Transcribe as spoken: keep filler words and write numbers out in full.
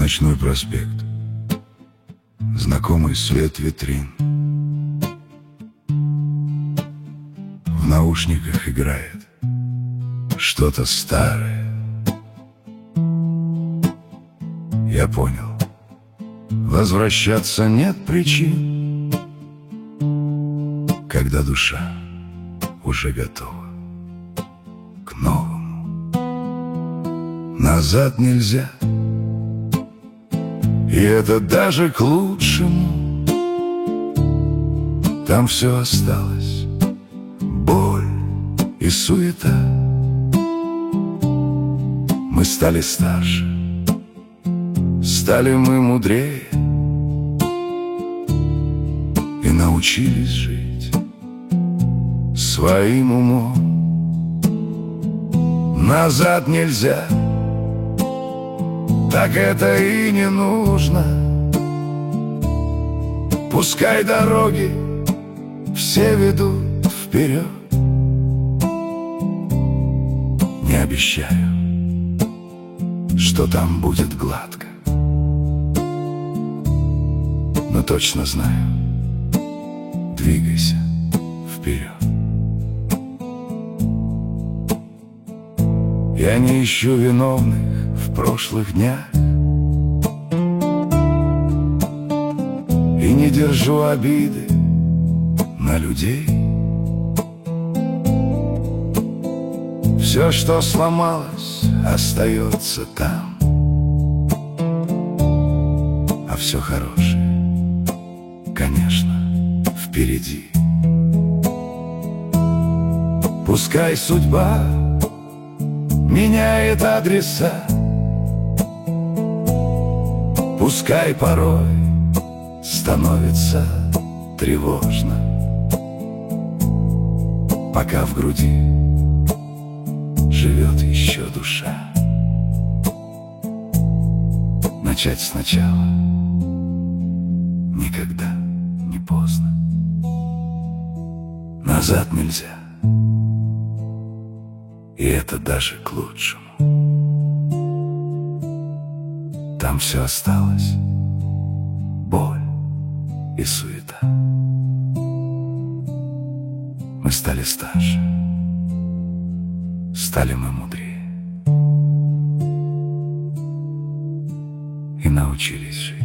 Ночной проспект, знакомый свет витрин. В наушниках играет что-то старое. Я понял, возвращаться нет причин, когда душа уже готова к новому. Назад нельзя, и это даже к лучшему. Там все осталось, боль и суета. Мы стали старше, стали мы мудрее и научились жить своим умом. Назад нельзя, так это и не нужно. Пускай дороги все ведут вперед. Не обещаю, что там будет гладко, но точно знаю, двигайся вперед. Я не ищу виновных в прошлых днях и не держу обиды на людей. Все, что сломалось, остается там, а все хорошее, конечно, впереди. Пускай судьба меняет адреса, пускай порой становится тревожно, пока в груди живет еще душа. Начать сначала никогда не поздно. Назад нельзя, и это даже к лучшему. Там все осталось, боль и суета. Мы стали старше, стали мы мудрее и научились жить